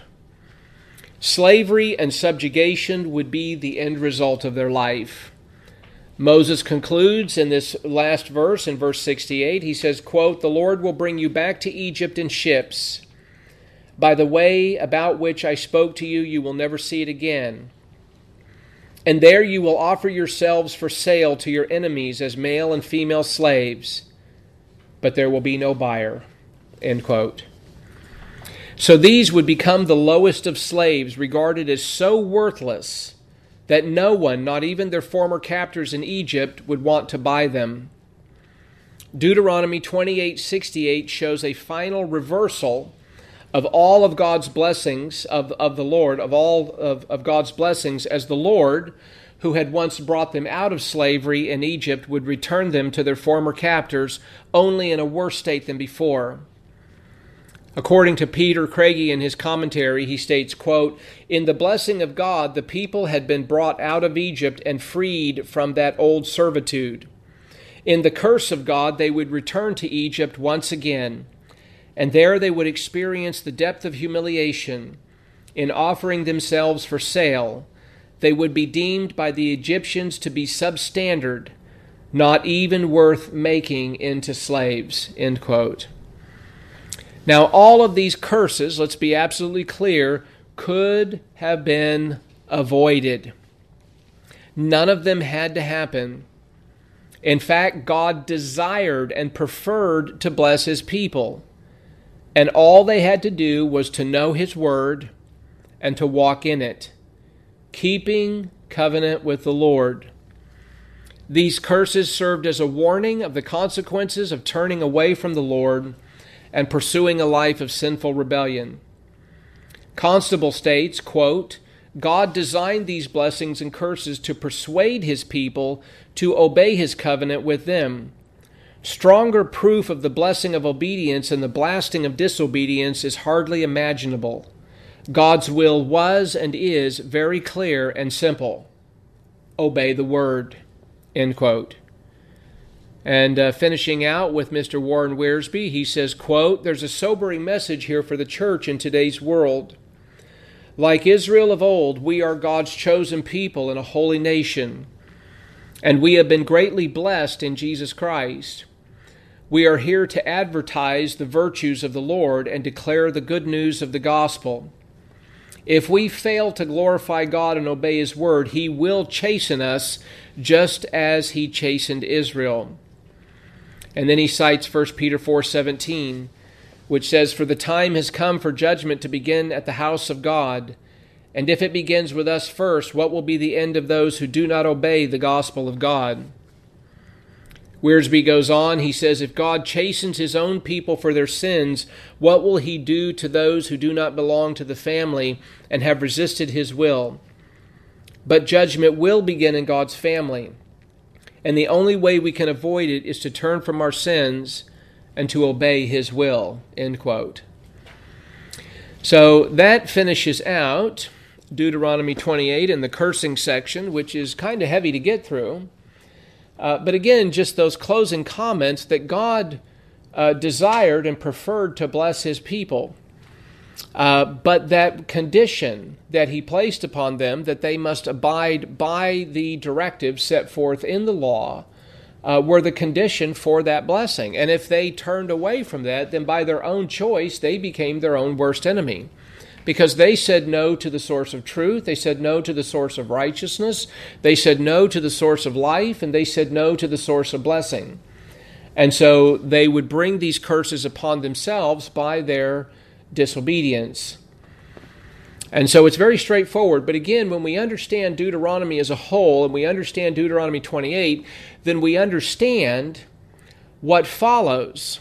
Slavery and subjugation would be the end result of their life. Moses concludes in this last verse, in verse 68, he says, quote, "The Lord will bring you back to Egypt in ships. By the way about which I spoke to you, you will never see it again. And there you will offer yourselves for sale to your enemies as male and female slaves, but there will be no buyer." End quote. So these would become the lowest of slaves, regarded as so worthless that no one, not even their former captors in Egypt, would want to buy them. Deuteronomy 28:68 shows a final reversal of all of God's blessings of the Lord, of all of God's blessings, as the Lord, who had once brought them out of slavery in Egypt, would return them to their former captors, only in a worse state than before. According to Peter Craigie in his commentary, he states, quote, "In the blessing of God, the people had been brought out of Egypt and freed from that old servitude. In the curse of God, they would return to Egypt once again, and there they would experience the depth of humiliation. In offering themselves for sale, they would be deemed by the Egyptians to be substandard, not even worth making into slaves." End quote. Now, all of these curses, let's be absolutely clear, could have been avoided. None of them had to happen. In fact, God desired and preferred to bless His people. And all they had to do was to know His word and to walk in it, keeping covenant with the Lord. These curses served as a warning of the consequences of turning away from the Lord and pursuing a life of sinful rebellion. Constable states, quote, "God designed these blessings and curses to persuade His people to obey His covenant with them. Stronger proof of the blessing of obedience and the blasting of disobedience is hardly imaginable. God's will was and is very clear and simple. Obey the word." End quote. And finishing out with Mr. Warren Wiersbe, he says, quote, "There's a sobering message here for the church in today's world. Like Israel of old, we are God's chosen people and a holy nation, and we have been greatly blessed in Jesus Christ. We are here to advertise the virtues of the Lord and declare the good news of the gospel. If we fail to glorify God and obey His word, He will chasten us just as He chastened Israel." And then he cites 1 Peter 4:17, which says, "For the time has come for judgment to begin at the house of God. And if it begins with us first, what will be the end of those who do not obey the gospel of God?" Wiersbe goes on, he says, "If God chastens His own people for their sins, what will He do to those who do not belong to the family and have resisted His will? But judgment will begin in God's family. And the only way we can avoid it is to turn from our sins and to obey His will." End quote. So that finishes out Deuteronomy 28 in the cursing section, which is kind of heavy to get through. But again, just those closing comments that God desired and preferred to bless His people. But that condition that he placed upon them, that they must abide by the directives set forth in the law, were the condition for that blessing. And if they turned away from that, then by their own choice, they became their own worst enemy. Because they said no to the source of truth, they said no to the source of righteousness, they said no to the source of life, and they said no to the source of blessing. And so they would bring these curses upon themselves by their disobedience. And so it's very straightforward. But again, when we understand Deuteronomy as a whole, and we understand Deuteronomy 28, then we understand what follows.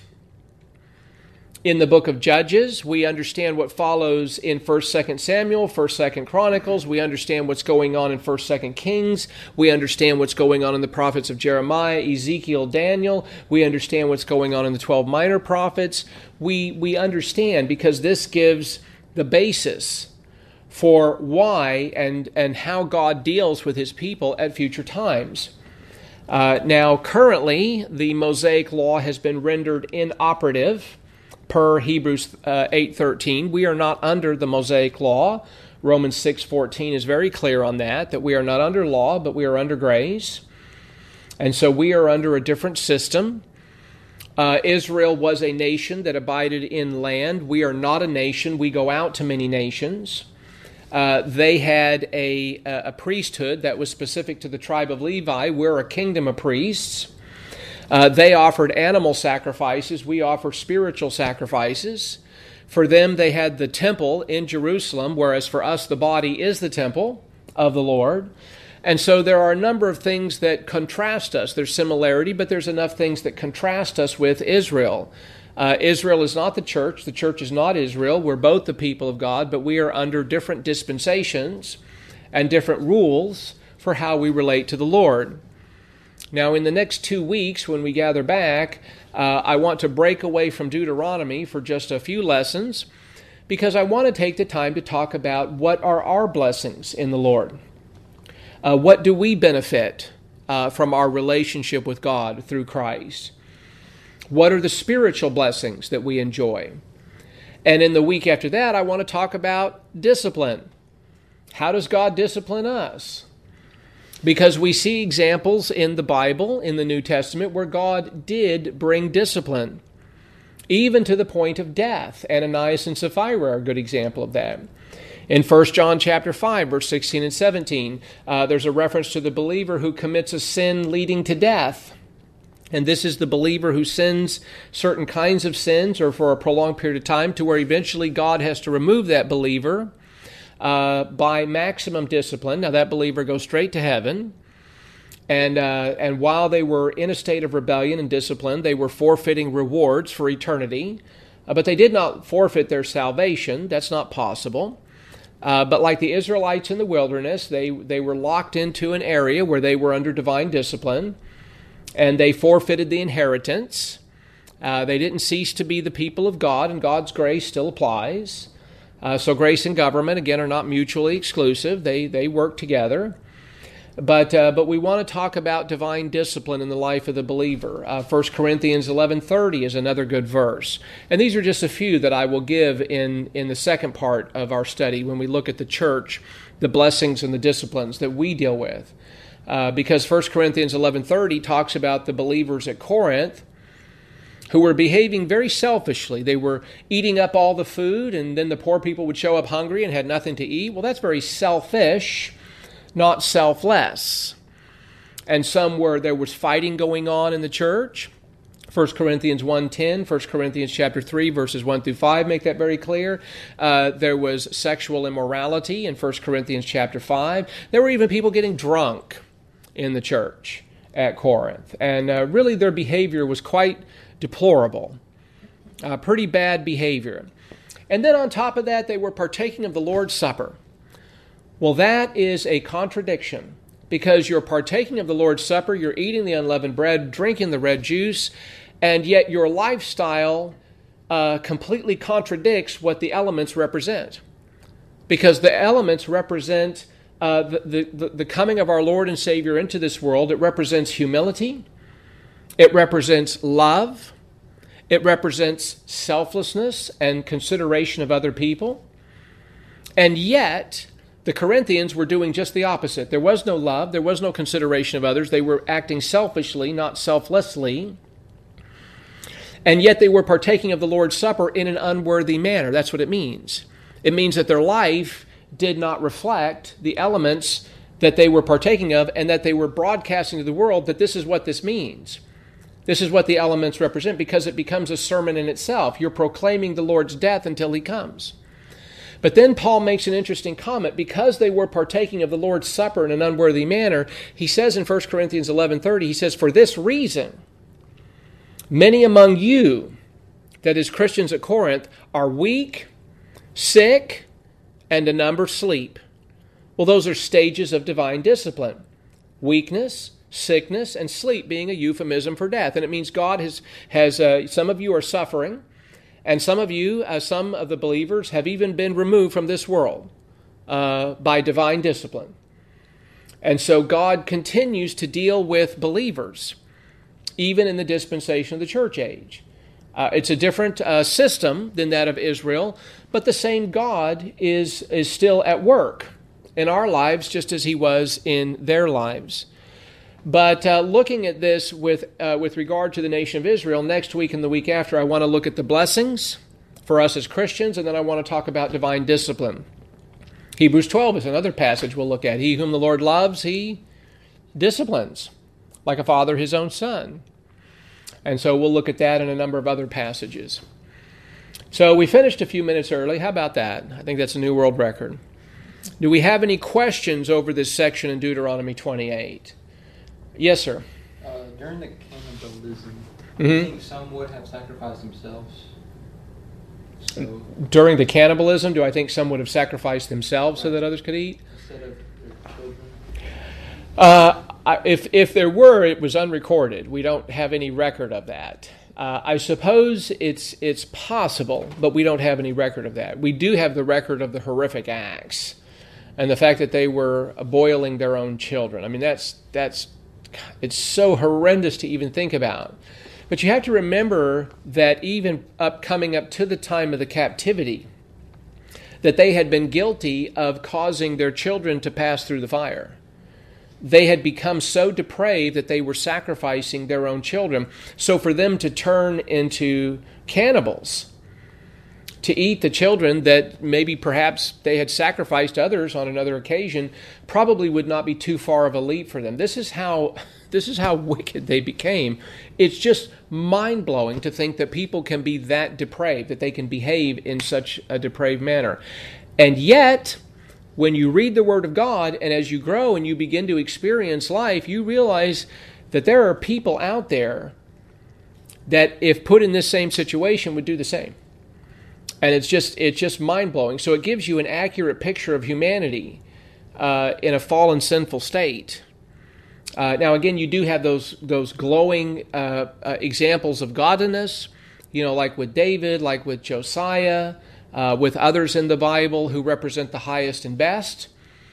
In the book of Judges, we understand what follows in 1st, 2nd Samuel, 1st, 2nd Chronicles. We understand what's going on in 1st, 2nd Kings. We understand what's going on in the prophets of Jeremiah, Ezekiel, Daniel. We understand what's going on in the 12 minor prophets. We understand because this gives the basis for why and how God deals with his people at future times. Now, currently, the Mosaic law has been rendered inoperative per Hebrews 8:13. We are not under the Mosaic law. Romans 6:14 is very clear on that we are not under law, but we are under grace. And so we are under a different system. Israel was a nation that abided in land. We are not a nation. We go out to many nations. They had a priesthood that was specific to the tribe of Levi. We're a kingdom of priests. They offered animal sacrifices. We offer spiritual sacrifices. For them, they had the temple in Jerusalem, whereas for us, the body is the temple of the Lord. And so there are a number of things that contrast us. There's similarity, but there's enough things that contrast us with Israel. Israel is not the church. The church is not Israel. We're both the people of God, but we are under different dispensations and different rules for how we relate to the Lord. Now, in the next 2 weeks, when we gather back, I want to break away from Deuteronomy for just a few lessons because I want to take the time to talk about what are our blessings in the Lord. What do we benefit from our relationship with God through Christ? What are the spiritual blessings that we enjoy? And in the week after that, I want to talk about discipline. How does God discipline us? Because we see examples in the Bible, in the New Testament, where God did bring discipline, even to the point of death. Ananias and Sapphira are a good example of that. In 1 John chapter 5, verse 16 and 17, there's a reference to the believer who commits a sin leading to death. And this is the believer who sins certain kinds of sins or for a prolonged period of time to where eventually God has to remove that believer by maximum discipline. Now that believer goes straight to heaven. And while they were in a state of rebellion and discipline, they were forfeiting rewards for eternity. But they did not forfeit their salvation. That's not possible. But like the Israelites in the wilderness, they were locked into an area where they were under divine discipline. And they forfeited the inheritance. They didn't cease to be the people of God, and God's grace still applies. So grace and government, again, are not mutually exclusive. They work together. But we want to talk about divine discipline in the life of the believer. 1 Corinthians 11:30 is another good verse. And these are just a few that I will give in the second part of our study when we look at the church, the blessings and the disciplines that we deal with. Because 1 Corinthians 11:30 talks about the believers at Corinth who were behaving very selfishly. They were eating up all the food, and then the poor people would show up hungry and had nothing to eat. Well, that's very selfish, not selfless. And there was fighting going on in the church. 1 Corinthians 1:10, 1 Corinthians chapter 3, verses 1 through 5 make that very clear. There was sexual immorality in 1 Corinthians chapter 5. There were even people getting drunk in the church at Corinth. And really their behavior was quite deplorable. Pretty bad behavior. And then on top of that, they were partaking of the Lord's Supper. Well, that is a contradiction. Because you're partaking of the Lord's Supper, you're eating the unleavened bread, drinking the red juice, and yet your lifestyle completely contradicts what the elements represent. Because the elements represent the coming of our Lord and Savior into this world. It represents humility. It represents love. It represents selflessness and consideration of other people. And yet, the Corinthians were doing just the opposite. There was no love. There was no consideration of others. They were acting selfishly, not selflessly. And yet they were partaking of the Lord's Supper in an unworthy manner. That's what it means. It means that their life did not reflect the elements that they were partaking of, and that they were broadcasting to the world that this is what this means. This is what the elements represent, because it becomes a sermon in itself. You're proclaiming the Lord's death until he comes. But then Paul makes an interesting comment. Because they were partaking of the Lord's Supper in an unworthy manner, he says in 1 Corinthians 11:30, he says, "For this reason, many among you," that is Christians at Corinth, "are weak, sick, and a number sleep." Well, those are stages of divine discipline. Weakness, sickness, and sleep being a euphemism for death. And it means God has some of you are suffering, and some of you, some of the believers, have even been removed from this world by divine discipline. And so God continues to deal with believers, even in the dispensation of the church age. It's a different system than that of Israel, but the same God is still at work in our lives, just as he was in their lives. But looking at this with regard to the nation of Israel, next week and the week after, I want to look at the blessings for us as Christians, and then I want to talk about divine discipline. Hebrews 12 is another passage we'll look at. He whom the Lord loves, he disciplines, like a father his own son. And so we'll look at that in a number of other passages. So we finished a few minutes early. How about that? I think that's a new world record. Do we have any questions over this section in Deuteronomy 28? Yes, sir. During the cannibalism, I think some would have sacrificed themselves. So, during the cannibalism, do I think some would have sacrificed themselves so that others could eat? Instead of their children? If there were, it was unrecorded. We don't have any record of that. I suppose it's possible, but we don't have any record of that. We do have the record of the horrific acts and the fact that they were boiling their own children. I mean, it's so horrendous to even think about. But you have to remember that even coming up to the time of the captivity, that they had been guilty of causing their children to pass through the fire. They had become so depraved that they were sacrificing their own children. So for them to turn into cannibals, to eat the children that maybe perhaps they had sacrificed others on another occasion, probably would not be too far of a leap for them. This is how wicked they became. It's just mind-blowing to think that people can be that depraved, that they can behave in such a depraved manner. And yet, when you read the Word of God, and as you grow and you begin to experience life, you realize that there are people out there that, if put in this same situation, would do the same. And it's just mind-blowing. So it gives you an accurate picture of humanity in a fallen, sinful state. Now, again, you do have those glowing examples of godliness, like with David, like with Josiah, with others in the Bible who represent the highest and best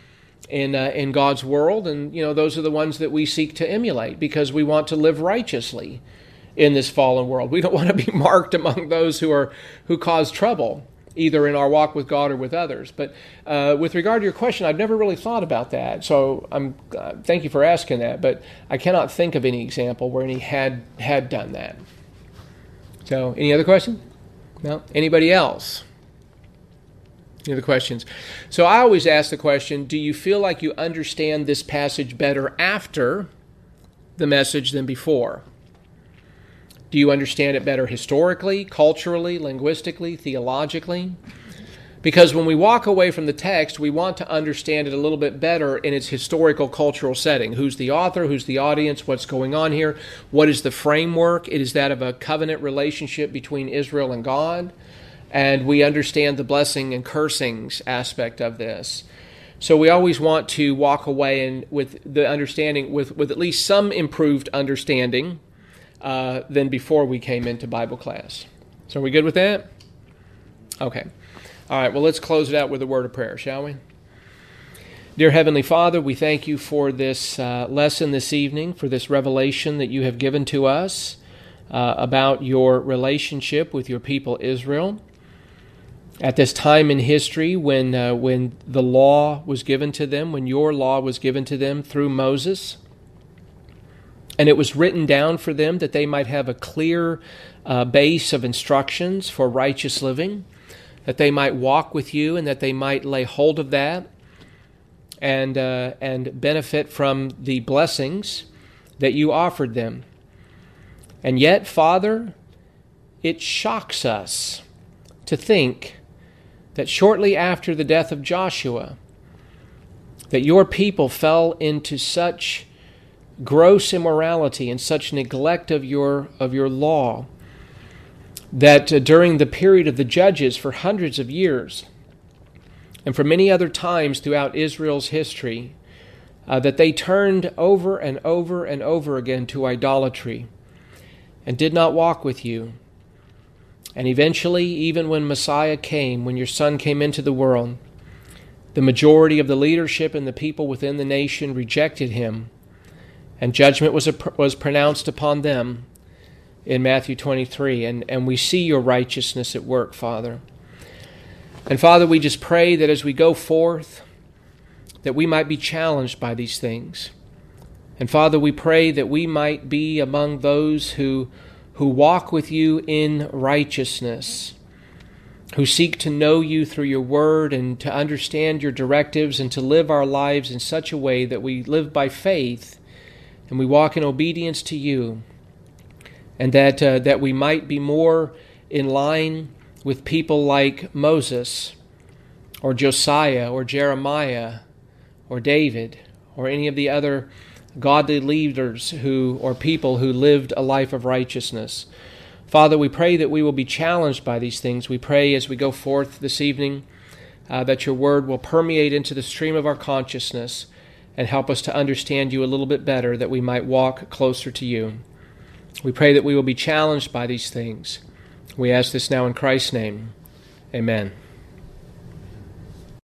in God's world. And, those are the ones that we seek to emulate because we want to live righteously in this fallen world. We don't want to be marked among those who cause trouble, either in our walk with God or with others. But with regard to your question, I've never really thought about that. So thank you for asking that. But I cannot think of any example where any had done that. So any other question? No? Anybody else? Any other questions? So I always ask the question, do you feel like you understand this passage better after the message than before? Do you understand it better historically, culturally, linguistically, theologically? Because when we walk away from the text, we want to understand it a little bit better in its historical, cultural setting. Who's the author? Who's the audience? What's going on here? What is the framework? It is that of a covenant relationship between Israel and God. And we understand the blessing and cursings aspect of this. So we always want to walk away with the understanding, with at least some improved understanding than before we came into Bible class. So are we good with that? Okay. All right, well, let's close it out with a word of prayer, shall we? Dear Heavenly Father, we thank you for this lesson this evening, for this revelation that you have given to us about your relationship with your people Israel. At this time in history when the law was given to them, when your law was given to them through Moses, and it was written down for them that they might have a clear base of instructions for righteous living, that they might walk with you and that they might lay hold of that and benefit from the blessings that you offered them. And yet, Father, it shocks us to think that shortly after the death of Joshua, that your people fell into such gross immorality and such neglect of your law that during the period of the judges for hundreds of years and for many other times throughout Israel's history, that they turned over and over and over again to idolatry and did not walk with you. And eventually, even when Messiah came, when your Son came into the world, the majority of the leadership and the people within the nation rejected him, and judgment was pronounced upon them in Matthew 23. And we see your righteousness at work, Father. And Father, we just pray that as we go forth, that we might be challenged by these things. And Father, we pray that we might be among those who walk with you in righteousness, who seek to know you through your word and to understand your directives and to live our lives in such a way that we live by faith and we walk in obedience to you, and that we might be more in line with people like Moses or Josiah or Jeremiah or David or any of the other godly leaders or people who lived a life of righteousness. Father, we pray that we will be challenged by these things. We pray as we go forth this evening that your word will permeate into the stream of our consciousness and help us to understand you a little bit better, that we might walk closer to you. We pray that we will be challenged by these things. We ask this now in Christ's name. Amen.